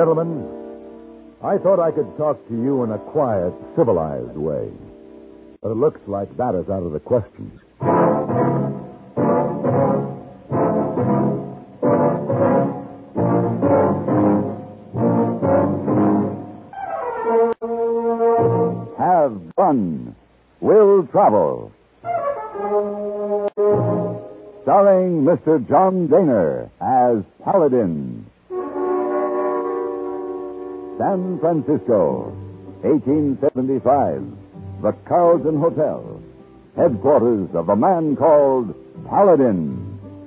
gentlemen, I thought I could talk to you in a quiet, civilized way. But it looks like that is out of the question. Have fun. Will travel. Starring Mr. John Daner as Paladin. San Francisco, 1875. The Carlton Hotel. Headquarters of the man called Paladin.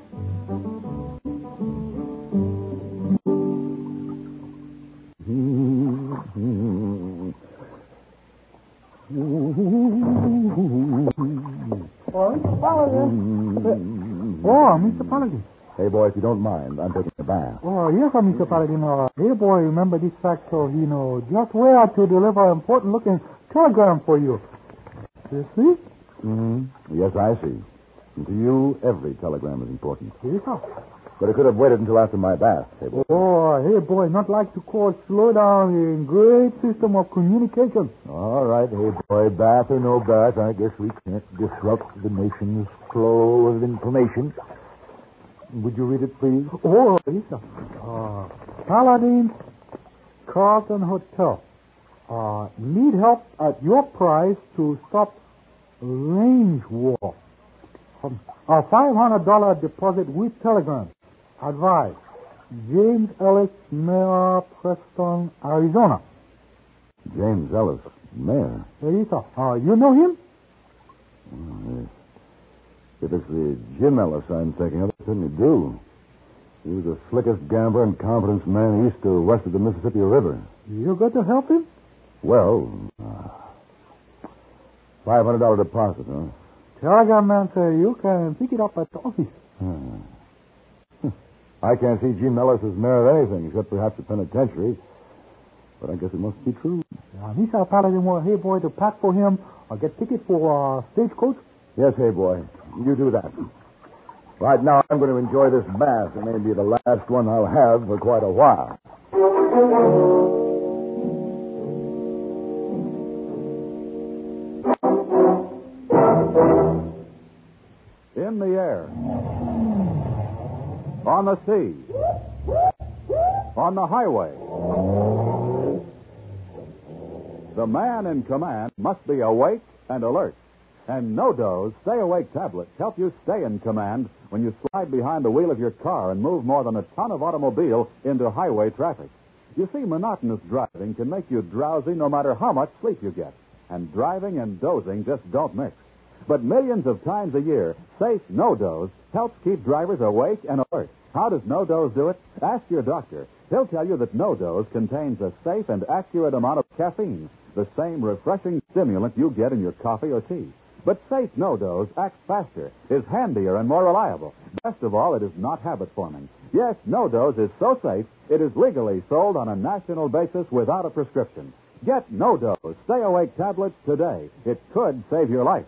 Mr. Paladin. Oh, Mr. Paladin. Hey, boy, if you don't mind, I'm taking a bath. Oh, yes, Mr. Paladin. Hey, boy, remember this fact, so just where to deliver an important-looking telegram for you. You see? Mm-hmm. Yes, I see. And to you, every telegram is important. Yes, sir. But it could have waited until after my bath, hey, boy. Oh, hey, boy, not like to cause slowdown in great system of communication. All right, hey, boy, bath or no bath, I guess we can't disrupt the nation's flow of information. Would you read it, please? Oh, yes, sir. Paladin, Carlton Hotel. Need help at your price to stop range war. A $500 deposit with telegram. Advice. James Ellis, Mayor, Preston, Arizona. James Ellis, Mayor? Yes, sir. You know him? Yes. If it's the Jim Ellis I'm thinking of, I certainly do. He was the slickest gambler and confidence man east or west of the Mississippi River. You got to help him? Well, $500 deposit, huh? Telegram man say you can pick it up at the office. I can't see Jim Ellis as mayor of anything, except perhaps a penitentiary. But I guess it must be true. Mr. Paladin want hey boy to pack for him or get ticket for stagecoach? Yes, hey boy. You do that. Right now, I'm going to enjoy this bath. It may be the last one I'll have for quite a while. In the air. On the sea. On the highway. The man in command must be awake and alert. And NoDoz Stay Awake tablets help you stay in command when you slide behind the wheel of your car and move more than a ton of automobile into highway traffic. You see, monotonous driving can make you drowsy no matter how much sleep you get. And driving and dozing just don't mix. But millions of times a year, safe NoDoz helps keep drivers awake and alert. How does NoDoz do it? Ask your doctor. He'll tell you that NoDoz contains a safe and accurate amount of caffeine, the same refreshing stimulant you get in your coffee or tea. But safe NoDoz acts faster, is handier, and more reliable. Best of all, it is not habit-forming. Yes, NoDoz is so safe, it is legally sold on a national basis without a prescription. Get NoDoz Stay Awake tablets today. It could save your life.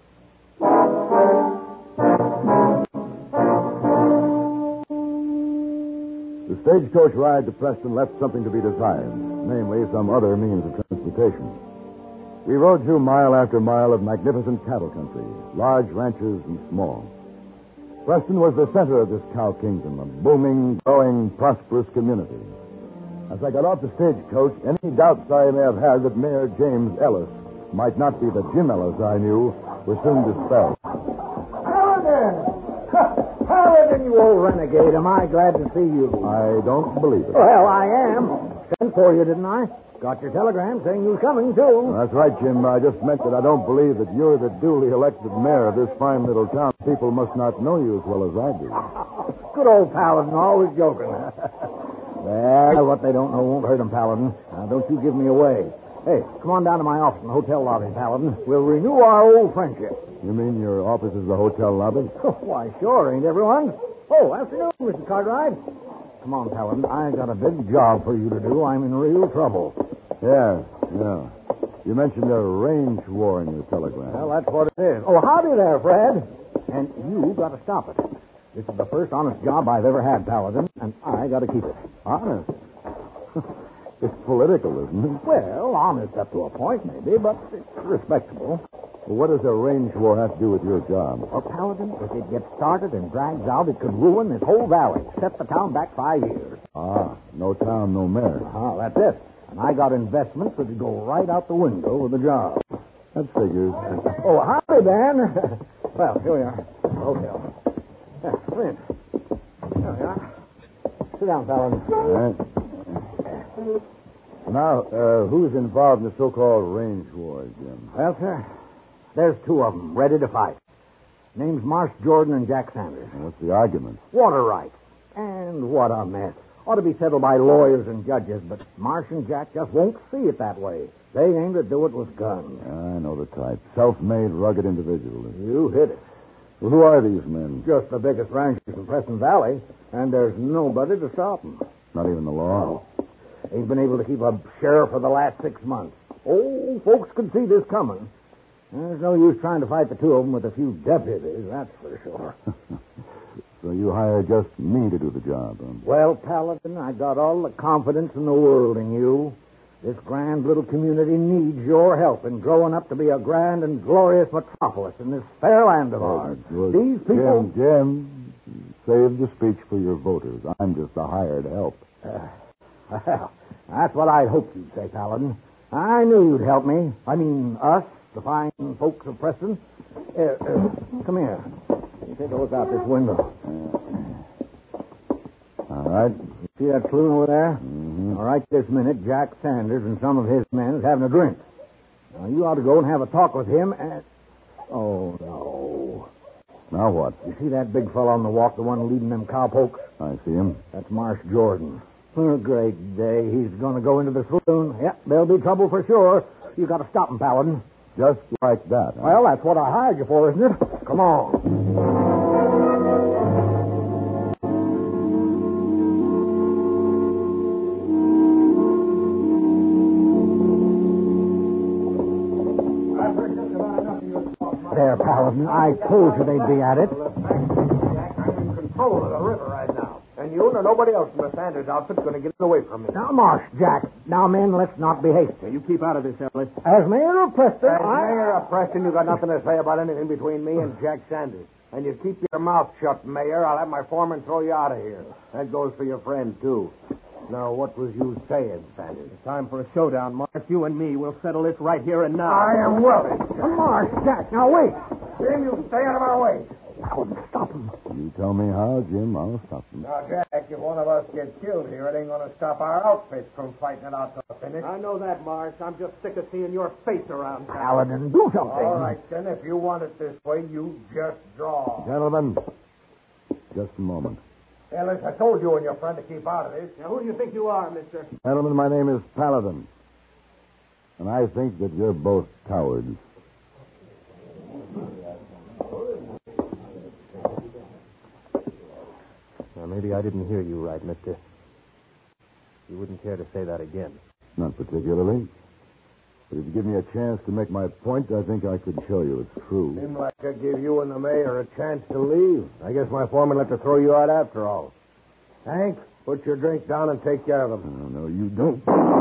The stagecoach ride to Preston left something to be desired, namely some other means of transportation. We rode through mile after mile of magnificent cattle country, large ranches and small. Preston was the center of this cow kingdom, a booming, growing, prosperous community. As I got off the stagecoach, any doubts I may have had that Mayor James Ellis might not be the Jim Ellis I knew were soon dispelled. Paladin! Paladin, you old renegade. Am I glad to see you? I don't believe it. Well, I am. Sent for you, didn't I? Got your telegram saying you was coming, too. That's right, Jim. I just meant that I don't believe that you're the duly elected mayor of this fine little town. People must not know you as well as I do. Good old Paladin, always joking. Well, what they don't know won't hurt them, Paladin. Now, don't you give me away. Hey, come on down to my office in the hotel lobby, Paladin. We'll renew our old friendship. You mean your office is the hotel lobby? Why, sure, ain't everyone? Oh, afternoon, Mr. Cartwright. Come on, Paladin. I got a big job for you to do. I'm in real trouble. Yeah. You mentioned a range war in your telegram. Well, that's what it is. Oh, howdy there, Fred. And you got to stop it. This is the first honest job I've ever had, Paladin, and I got to keep it. Honest? It's political, isn't it? Well, honest up to a point, maybe, but it's respectable. Well, what does a range war have to do with your job? Well, Paladin, if it gets started and drags out, it could ruin this whole valley, set the town back 5 years. Ah, no town, no mayor. Oh, that's it. And I got investments that would go right out the window with the job. That figures. Oh, howdy, Dan. Well, here we are. Hotel. Yeah, come in. There we are. Sit down, Paladin. All right. Now, who's involved in the so-called range wars, Jim? Well, sir, there's 2 of them ready to fight. Name's Marsh Jordan and Jack Sanders. And what's the argument? Water rights. And what a mess. Ought to be settled by lawyers and judges, but Marsh and Jack just won't see it that way. They aim to do it with guns. I know the type. Self-made, rugged individuals. You hit it. Well, who are these men? Just the biggest ranchers in Preston Valley, and there's nobody to stop them. Not even the law? Ain't been able to keep a sheriff for the last 6 months. Oh, folks could see this coming. There's no use trying to fight the 2 of them with a few deputies, that's for sure. So you hired just me to do the job, huh? Well, Paladin, I got all the confidence in the world in you. This grand little community needs your help in growing up to be a grand and glorious metropolis in this fair land of ours. Good. These people... Jim, save the speech for your voters. I'm just a hired help. Well, that's what I'd hoped you'd say, Paladin. I knew you'd help me. I mean, us, the fine folks of Preston. Come here. Take a look out this window. All right. You see that saloon over there? Mm-hmm. All right, this minute, Jack Sanders and some of his men is having a drink. Now, you ought to go and have a talk with him and... Oh, no. Now what? You see that big fellow on the walk, the one leading them cowpokes? I see him. That's Marsh Jordan. Oh, great day. He's going to go into the saloon. Yep, there'll be trouble for sure. You got to stop him, Paladin. Just like that. Huh? Well, that's what I hired you for, isn't it? Come on. There, Paladin. I told you they'd be at it. I'm in control of the river right now. And you nor nobody else in the Sanders outfit's going to get it away from me. Now, Marsh, Jack. Now, men, let's not be hasty. You keep out of this, Ellis. As mayor of Preston, As mayor of Preston, you got nothing to say about anything between me and Jack Sanders. And you keep your mouth shut, Mayor. I'll have my foreman throw you out of here. That goes for your friend, too. Now, what was you saying, Sanders? It's time for a showdown, Marsh. You and me will settle this right here and now. I am willing. Marsh, Jack, now wait. Jim, you stay out of our way. Paladin, stop him. You tell me how, Jim. I'll stop him. Now, Jack, if one of us gets killed here, it ain't going to stop our outfit from fighting it out to the finish. I know that, Marsh. I'm just sick of seeing your face around town. Paladin, do something. All right, then, if you want it this way, you just draw. Gentlemen, just a moment. Ellis, I told you and your friend to keep out of this. Now, who do you think you are, mister? Gentlemen, my name is Paladin. And I think that you're both cowards. Well, maybe I didn't hear you right, mister. You wouldn't care to say that again. Not particularly. But if you give me a chance to make my point, I think I could show you it's true. Seemed like I gave you and the mayor a chance to leave. I guess my foreman let to throw you out after all. Hank, put your drink down and take care of him. No, you don't.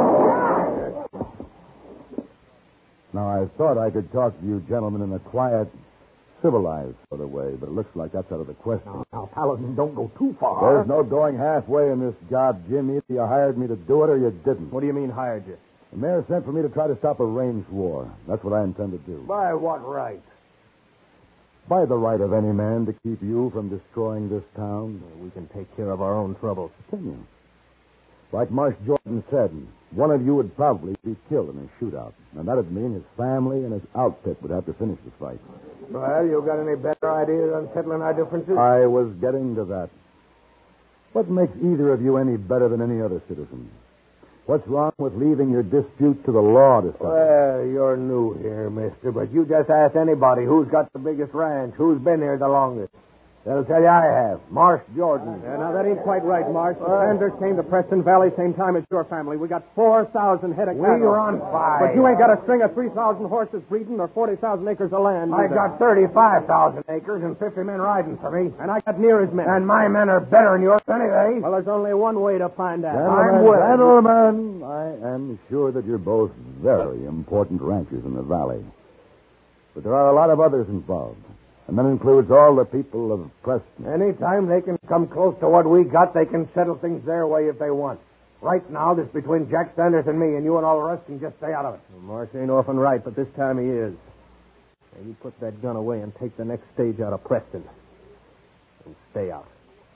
Now, I thought I could talk to you gentlemen in a quiet, civilized sort of way, but it looks like that's out of the question. Now, Paladin, don't go too far. There's no going halfway in this job, Jim. Either you hired me to do it or you didn't. What do you mean, hired you? The mayor sent for me to try to stop a range war. That's what I intend to do. By what right? By the right of any man to keep you from destroying this town. We can take care of our own troubles. Can you? Like Marsh Jordan said, one of you would probably be killed in a shootout. And that'd mean his family and his outfit would have to finish the fight. Well, you got any better ideas on settling our differences? I was getting to that. What makes either of you any better than any other citizen? What's wrong with leaving your dispute to the law to settle? Well, you're new here, mister, but you just ask anybody who's got the biggest ranch, who's been here the longest. They'll tell you I have. Marsh Jordan. Yeah, now, that ain't quite right, Marsh. The Sanders came to Preston Valley same time as your family. We got 4,000 head of cattle. We run 5. But you ain't got a string of 3,000 horses breeding or 40,000 acres of land. I either. got 35,000 acres and 50 men riding for me. And I got near as many. And my men are better than yours anyway. Well, there's only one way to find out. Gentlemen, I am sure that you're both very important ranchers in the valley. But there are a lot of others involved. And that includes all the people of Preston. Anytime they can come close to what we got, they can settle things their way if they want. Right now, this between Jack Sanders and me, and you and all the rest can just stay out of it. Well, Marsh ain't often right, but this time he is. Now, you put that gun away and take the next stage out of Preston. And stay out.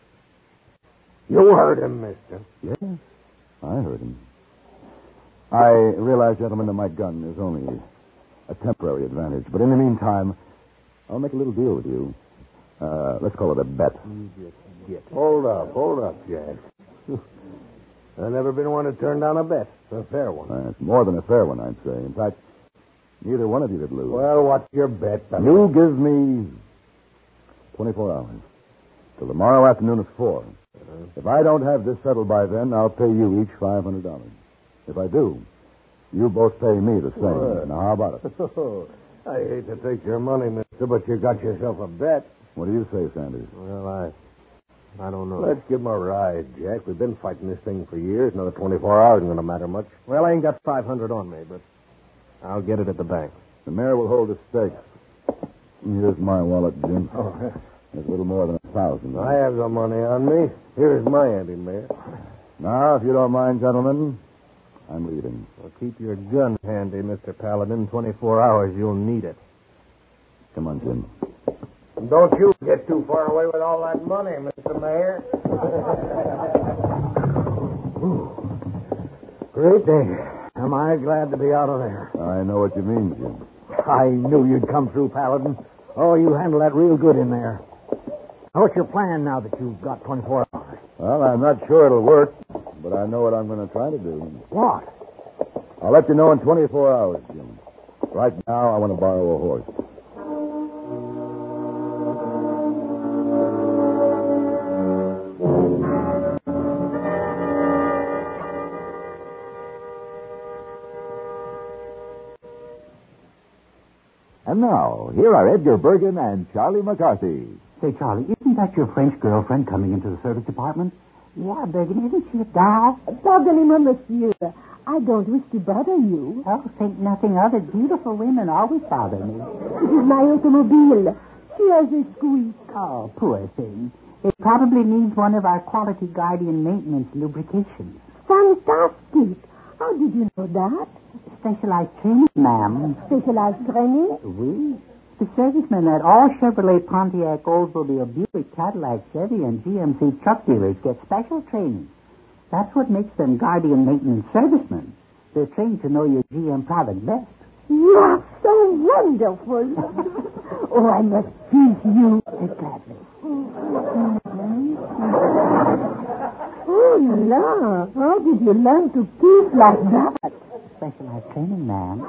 You heard him, mister. Yes, I heard him. I realize, gentlemen, that my gun is only a temporary advantage. But in the meantime, I'll make a little deal with you. Let's call it a bet. Hold up, Jack. I've never been one to turn down a bet. A fair one. It's more than a fair one, I'd say. In fact, neither one of you would lose. Well, what's your bet? You give me 24 hours. Till tomorrow afternoon at 4. If I don't have this settled by then, I'll pay you each $500. If I do, you both pay me the same. Now, how about it? I hate to take your money, mister, but you got yourself a bet. What do you say, Sanders? Well, I don't know. Let's give him a ride, Jack. We've been fighting this thing for years. Another 24 hours isn't going to matter much. Well, I ain't got 500 on me, but I'll get it at the bank. The mayor will hold the stakes. Here's my wallet, Jim. Oh, There's a little more than 1,000. I have the money on me. Here's my ante, Mayor. Now, if you don't mind, gentlemen, I'm leaving. Well, keep your gun handy, Mr. Paladin. 24 hours, you'll need it. Come on, Jim. Don't you get too far away with all that money, Mr. Mayor. Great day. Am I glad to be out of there. I know what you mean, Jim. I knew you'd come through, Paladin. Oh, you handled that real good in there. Now, what's your plan now that you've got 24 hours? Well, I'm not sure it'll work, but I know what I'm going to try to do. What? I'll let you know in 24 hours, Jim. Right now, I want to borrow a horse. And now, here are Edgar Bergen and Charlie McCarthy. Say, Charlie, isn't that your French girlfriend coming into the service department? Yeah, Bergen, isn't she a doll? Pardonnez-moi, monsieur. I don't wish to bother you. Oh, think nothing of it. Beautiful women always bother me. It is my automobile. She has a squeak. Oh, poor thing. It probably needs one of our Quality Guardian maintenance lubrications. Fantastic. How did you know that? Specialized training, ma'am. Specialized training? Oui. The servicemen at all Chevrolet, Pontiac, Oldsmobile, Buick, Cadillac, Chevy, and GMC truck dealers get special training. That's what makes them Guardian maintenance servicemen. They're trained to know your GM product best. You are so wonderful. Oh, I must teach you. Gladly. Oh, la. How did you learn to kiss like that? Specialized training, ma'am.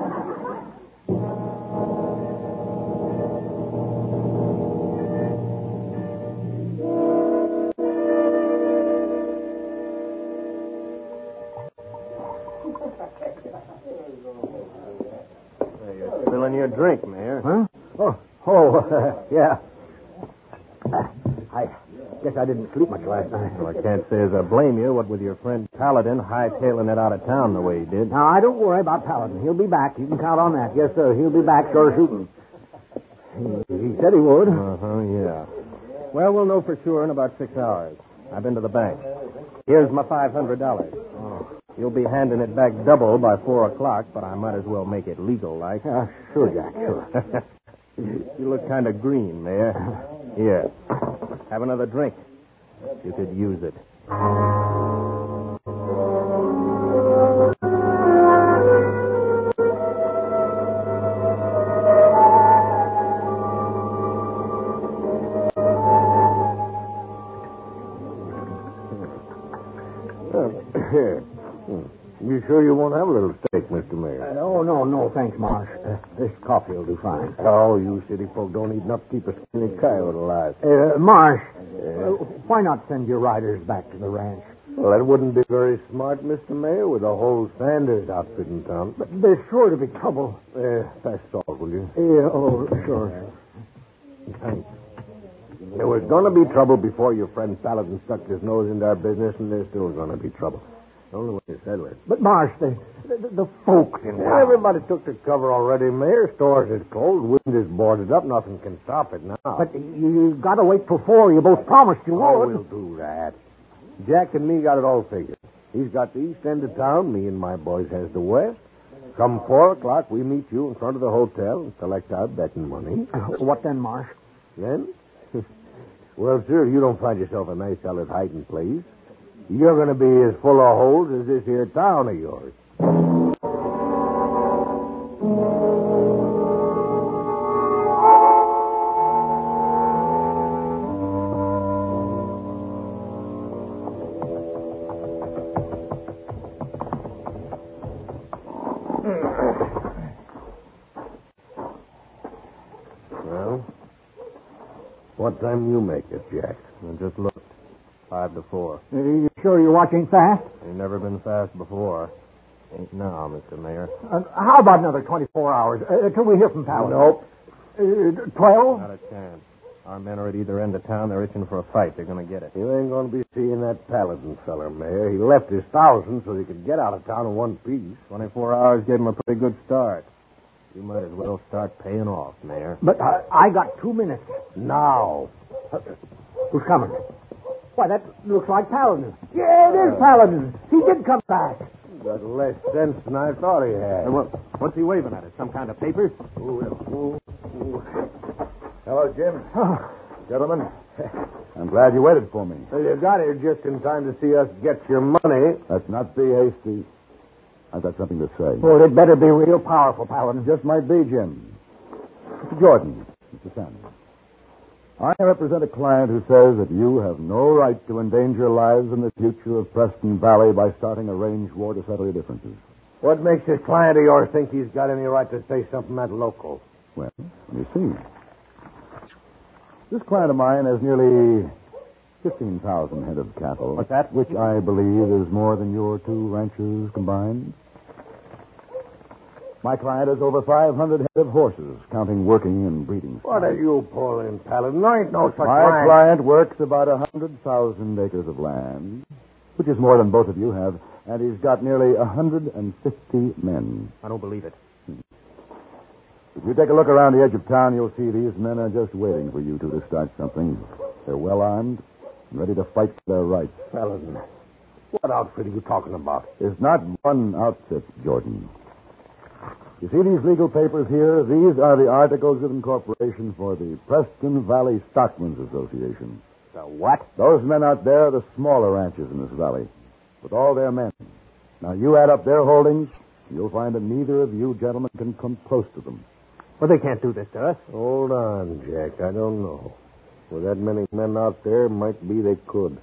You're spilling your drink, Mayor. Huh? Yeah. I guess I didn't sleep much last night. Well, I can't say as I blame you, what with your friend Paladin hightailing it out of town the way he did. Now, I don't worry about Paladin. He'll be back. You can count on that. Yes, sir. He'll be back, sure shooting. He said he would. Yeah. Well, we'll know for sure in about 6 hours. I've been to the bank. Here's my $500. Oh. You'll be handing it back double by 4 o'clock, but I might as well make it legal, like. Sure, Jack, sure. You look kind of green, Mayor. Here. Have another drink. You could use it. Here. You sure you won't have a little steak, Mr. Mayor? No, thanks, Marsh. This coffee will do fine. Oh, you city folk don't eat enough to keep a skinny coyote alive. Marsh, why not send your riders back to the ranch? Well, that wouldn't be very smart, Mr. Mayor, with a whole Sanders outfit in town. But there's sure to be trouble. Pass salt, will you? Sure. Thanks. There was going to be trouble before your friend Paladin stuck his nose into our business, and there's still going to be trouble. The only way to settle it. But, Marsh, the folks in town. Everybody took to cover already, Mayor. Stores is closed. Wind is boarded up. Nothing can stop it now. But you got to wait till 4. You both promised you would. We'll do that. Jack and me got it all figured. He's got the east end of town. Me and my boys has the west. Come 4 o'clock, we meet you in front of the hotel and collect our betting money. What then, Marsh? Then? Well, sir, if you don't find yourself a nice solid hiding place, you're going to be as full of holes as this here town of yours. Well, what time you make it, Jack? I just looked. 5 to 4. You sure you're watching fast? Ain't never been fast before. Ain't now, Mr. Mayor. How about another 24 hours till we hear from Paladin? Nope. 12? Not a chance. Our men are at either end of town. They're itching for a fight. They're going to get it. You ain't going to be seeing that Paladin feller, Mayor. He left his 1,000 so he could get out of town in one piece. 24 hours gave him a pretty good start. You might as well start paying off, Mayor. But I got 2 minutes. Now. Who's coming? Why, that looks like Paladin. Yeah, it is Paladin. He did come back. Got less sense than I thought he had. What's he waving at us? Some kind of paper? Hello, Jim. Gentlemen, I'm glad you waited for me. Well, you got here just in time to see us get your money. Let's not be hasty. I've got something to say. Well, it better be real powerful, Paladin. Just might be, Jim. Mr. Jordan, Mr. Sanders. I represent a client who says that you have no right to endanger lives and the future of Preston Valley by starting a range war to settle your differences. What makes this client of yours think he's got any right to say something that local? Well, you see. This client of mine has nearly 15,000 head of cattle. What's that? Which I believe is more than your 2 ranches combined. My client has over 500 head of horses, counting working and breeding. What are you pulling, Paladin? There ain't no such My client works about 100,000 acres of land, which is more than both of you have, and he's got nearly 150 men. I don't believe it. If you take a look around the edge of town, you'll see these men are just waiting for you two to start something. They're well armed and ready to fight for their rights. Paladin, what outfit are you talking about? It's not one outfit, Jordan. You see these legal papers here? These are the articles of incorporation for the Preston Valley Stockmen's Association. The what? Those men out there are the smaller ranches in this valley, with all their men. Now, you add up their holdings, you'll find that neither of you gentlemen can come close to them. Well, they can't do this to us. Hold on, Jack. I don't know. With that many men out there, might be they could.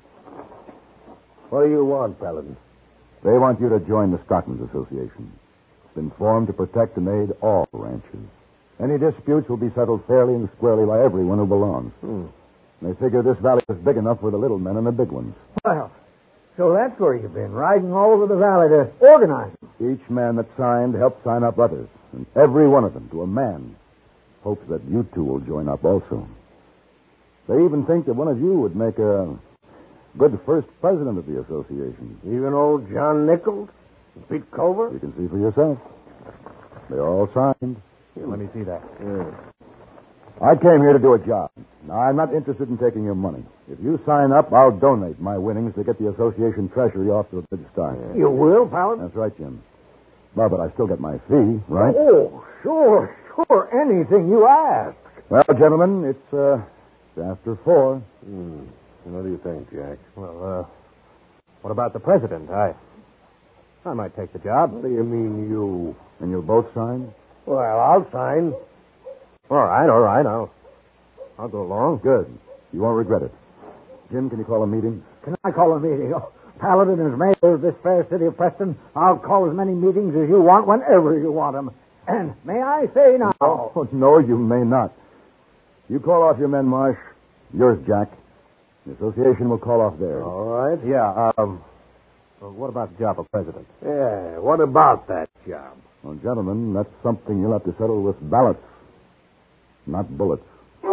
What do you want, Paladin? They want you to join the Stockmen's Association. It's been formed to protect and aid all ranches. Any disputes will be settled fairly and squarely by everyone who belongs. They figure this valley is big enough for the little men and the big ones. Well, so that's where you've been, riding all over the valley to organize them. Each man that signed helped sign up others, and every one of them, to a man, hopes that you two will join up also. They even think that one of you would make a good first president of the association. Even old John Nichols? Pete Culver? You can see for yourself. They're all signed. Here, let me see that. I came here to do a job. Now, I'm not interested in taking your money. If you sign up, I'll donate my winnings to get the association treasury off to a good start. You will, Paladin? That's right, Jim. Well, but I still get my fee, right? Oh, sure. Anything you ask. Well, gentlemen, it's after 4. What do you think, Jack? Well, what about the president? I might take the job. What do you mean, you? And you'll both sign? Well, I'll sign. All right. I'll go along. Good. You won't regret it. Jim, can you call a meeting? Can I call a meeting? Paladin is mayor of this fair city of Preston, I'll call as many meetings as you want whenever you want them. And may I say now... Oh, no, you may not. You call off your men, Marsh. Yours, Jack. The association will call off theirs. All right. Yeah, what about the job of president? Yeah, what about that job? Well, gentlemen, that's something you'll have to settle with ballots, not bullets.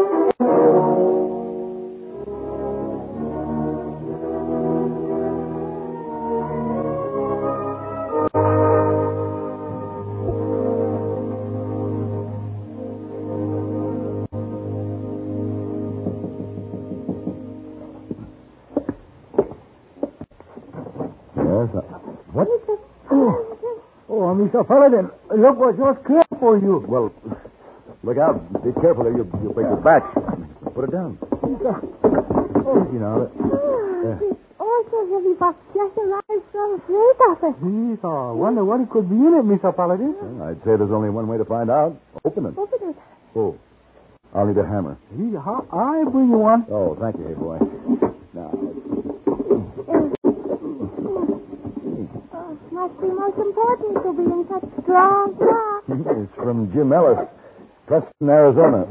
What? Oh, Mr. Paladin, look what just came for you. Well, look out. Be careful there. You'll break your back. Put it down. Easy now. Also, have you got just arrived from the freight office? Geez, I wonder what it could be in it, Mr. Paladin. Well, I'd say there's only one way to find out. Open it. Open it. Oh, I'll need a hammer. Gee, I bring you one. Oh, thank you, hey boy. Now, Must be most important to be in such strong rock. it's from Jim Ellis, Preston, Arizona.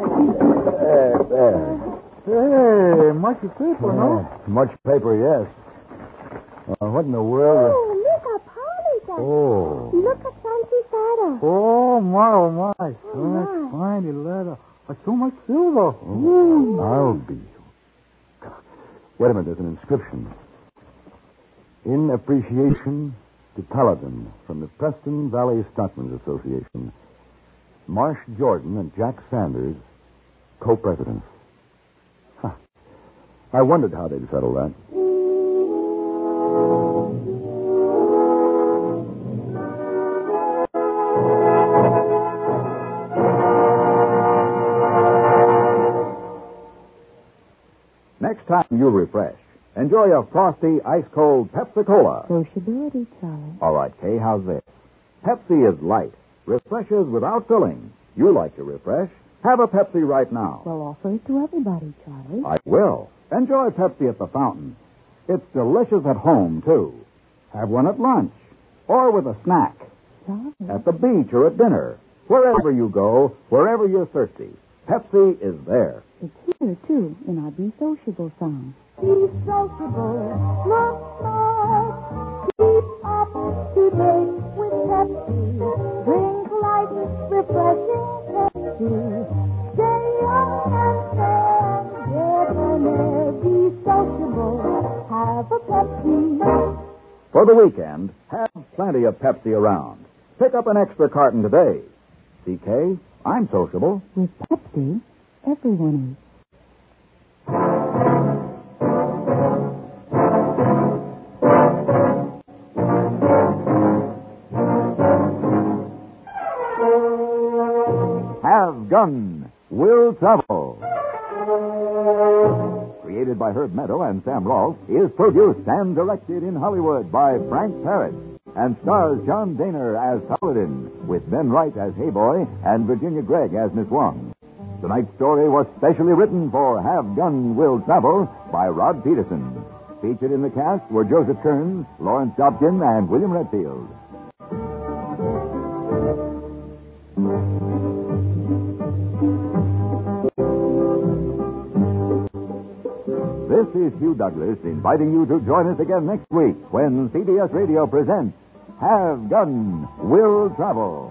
There. Hey, much paper, no? Much paper, yes. What in the world? Oh, look how polished. Oh. Look at fancy saddle. Oh, my. So Oh, much my. fine leather. So much silver. Oh, I'll be. Wait a minute, there's an inscription. In appreciation to Paladin from the Preston Valley Stockmen's Association, Marsh Jordan and Jack Sanders, co-presidents. Huh. I wondered how they'd settle that. Next time you refresh, enjoy a frosty, ice-cold Pepsi-Cola. Sociability, Charlie. All right, Kay, how's this? Pepsi is light, refreshes without filling. You like to refresh? Have a Pepsi right now. Well, offer it to everybody, Charlie. I will. Enjoy Pepsi at the fountain. It's delicious at home, too. Have one at lunch or with a snack. Charlie. At the beach or at dinner. Wherever you go, wherever you're thirsty, Pepsi is there. It's here, too, in our Be Sociable song. Be sociable, not smart. Keep up to date with Pepsi. Drink light, refreshing Pepsi. Stay young and fair, get an air. Be sociable, have a Pepsi. For the weekend, have plenty of Pepsi around. Pick up an extra carton today. CK, I'm sociable. With Pepsi, everyone is. Have Gun Will Travel. Created by Herb Meadow and Sam Rolfe, is produced and directed in Hollywood by Frank Parrott and stars John Daner as Paladin, with Ben Wright as Hey Boy and Virginia Gregg as Miss Wong. Tonight's story was specially written for Have Gun Will Travel by Rod Peterson. Featured in the cast were Joseph Kearns, Lawrence Dobkin, and William Redfield. This is Hugh Douglas inviting you to join us again next week when CBS Radio presents Have Gun Will Travel.